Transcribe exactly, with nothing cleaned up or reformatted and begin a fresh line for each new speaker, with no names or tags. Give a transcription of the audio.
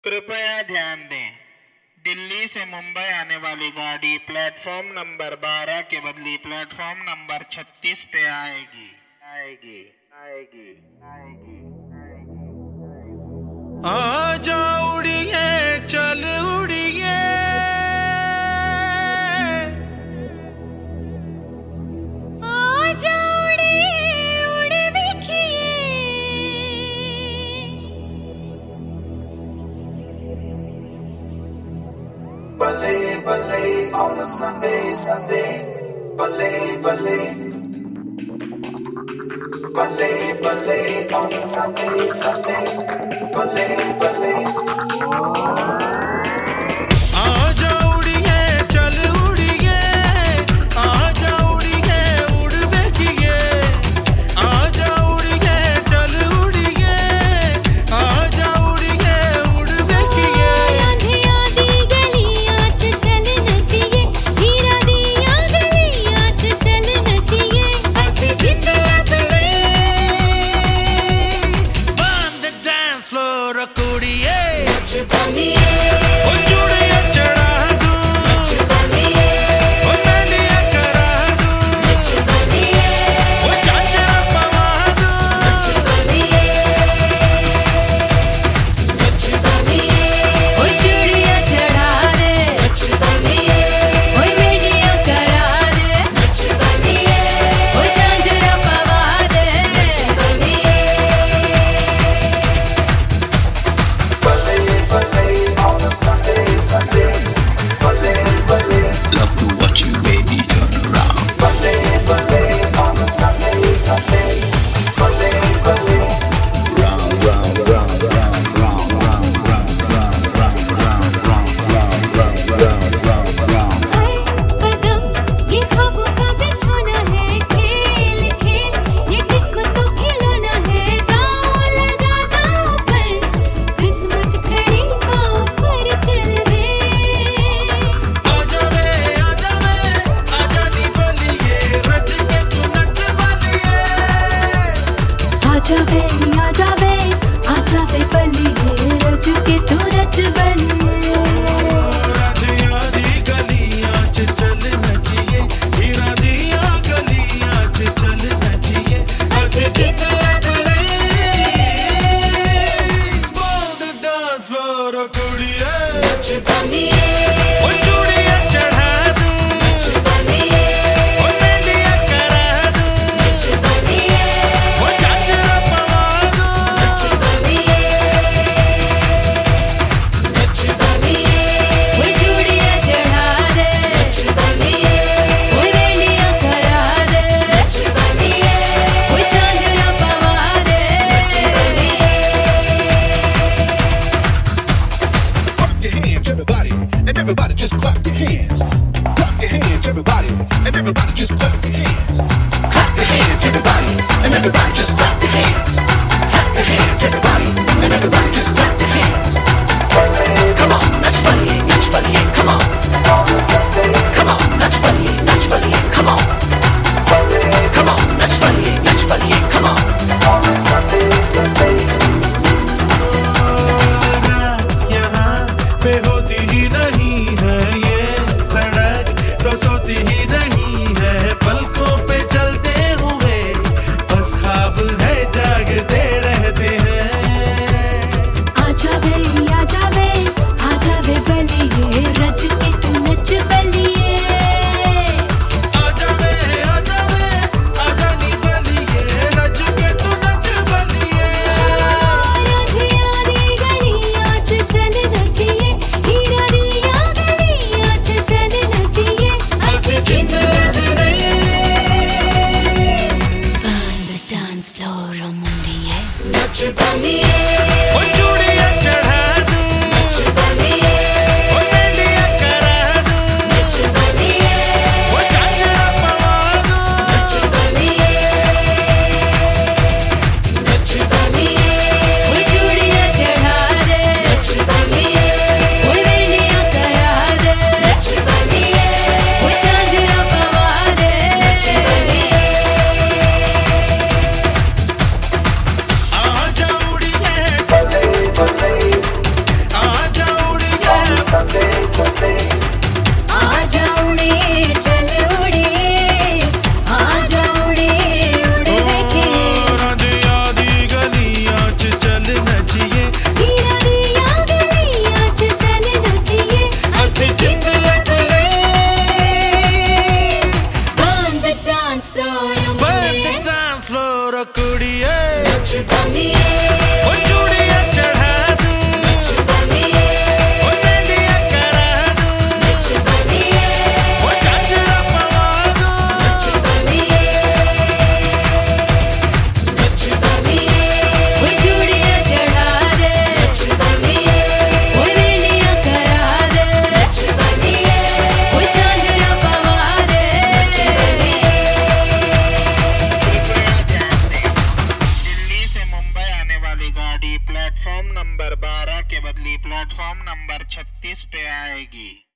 कृपया ध्यान दें, दिल्ली से मुंबई आने वाली गाड़ी प्लेटफॉर्म नंबर बारह के बदले प्लेटफॉर्म नंबर छत्तीस पे आएगी आएगी आएगी आएगी
आजा उड़िए चल उड़िए
आजा उड़िए उड़ बिखिए
Ballet, ballet on a Sunday, Sunday. Ballet, ballet. Ballet, ballet on a Sunday, Sunday. Ballet, ballet.
आजा उड़िए चल उड़िए आजा उड़िए उड़ बेखिए आजा उड़िए चल उड़िए आजा उड़िए उड़ बेखिए
आंधियां दी गलियां च चल नचिए हीरा दियां गलियां च चल नचिए ऐसी जिंद लबले
on the dance floor कुड़िए
नच बनिए
ओ चूड़िया चढ़ा दूं
नच बनिए
ओ मेहंदिया करा दूं
नच बनिए
ओ चांचरा पवा दूं
नच बनिए नच बनिए ओ चूड़ियां चढ़ा दे नच बनिए ओ मेहंदियां करा दे नच बनिए ओ झांझरा पवा दे नच बनिए
Ballet, ballet on a Sunday, Sunday. Ballet, ballet.
Love to watch you, baby, turn around.
Ballet, ballet on a Sunday, Sunday. Ballet, ballet.
Round, round, round, round, round, round, round, round, round, round, round, round, round, round, round, round.
हर कदम ये ख्वाबों का बिछोना है खेल खेल ये किस्मत को खिलौना है दांव लगा दांव पर किस्मत खड़ी पाँव पर चल वे
आजा वे आजा वे आजा नी बलिए रच के तू नच बलिए
आजा वे आजा वे आजा वे बलिए रज के तू रच बलिए
राधिया दी गलियां च चल नचिए हीरा दिया गलियां च चल नचिए ऐसे जिंद लबले on the dance floor कुड़िए
नच बनिए
ओ चूड़िया चढ़ा दूं
नच बनिए
ओ मेहंदिया करा दूं
नच बनिए
ओ चांचरा पवा दूं
नच बनिए नच बनिए वो चूड़ियां चढ़ा दे नच बनिए वो मेहंदियां करा दे नच बनिए वो झांझरा पवा दे नच बनिए
Clap your hands, everybody, and everybody just clap your hands. Clap your hands, everybody, and everybody just clap your hands. Clap your hands, everybody, and everybody just clap your hands. Clap your hands, everybody, and everybody just clap your hands.
Ballet
Come on, natch bunny, natch bunny, come on.
on a Sunday.
Come on, natch bunny, natch bunny, come on.
Ballet
Come on, natch bunny, natch bunny, come on.
on a Sunday, Sunday.
यहाँ पे होती ही नहीं है ये सड़क तो सोती ही नहीं है पलकों पे चलते हुए बस ख्वाब है जागते रहते हैं
प्लेटफॉर्म नंबर छत्तीस पे आएगी।